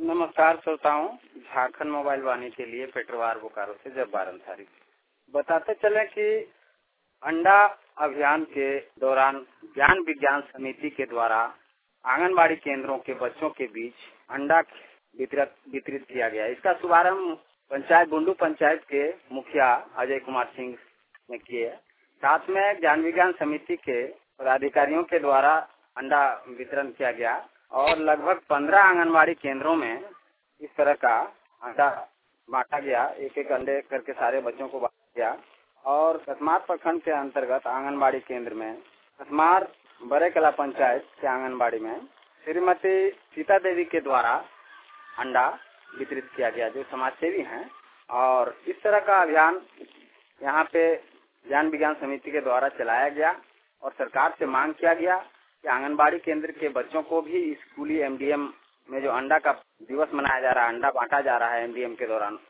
नमस्कार श्रोताओं, झारखंड मोबाइल वाणी के लिए पेटरवार बोकारो से जब्बार अंसारी बताते चले कि अंडा अभियान के दौरान ज्ञान विज्ञान समिति के द्वारा आंगनबाड़ी केंद्रों के बच्चों के बीच अंडा वितरित किया गया। इसका शुभारंभ पंचायत बुंडू पंचायत के मुखिया अजय कुमार सिंह ने किए। साथ में ज्ञान विज्ञान समिति के पदाधिकारियों के द्वारा अंडा वितरण किया गया और लगभग 15 आंगनबाड़ी केंद्रों में इस तरह का अंडा बांटा गया। एक एक अंडे करके सारे बच्चों को बांटा गया। और कसमार प्रखंड के अंतर्गत आंगनबाड़ी केंद्र में कसमार बड़े कला पंचायत के आंगनबाड़ी में श्रीमती सीता देवी के द्वारा अंडा वितरित किया गया, जो समाज सेवी हैं। और इस तरह का अभियान यहाँ पे ज्ञान विज्ञान समिति के द्वारा चलाया गया और सरकार से मांग किया गया कि आंगनबाड़ी केंद्र के बच्चों को भी स्कूली एमडीएम में जो अंडा का दिवस मनाया जा रहा है, अंडा बांटा जा रहा है एमडीएम के दौरान,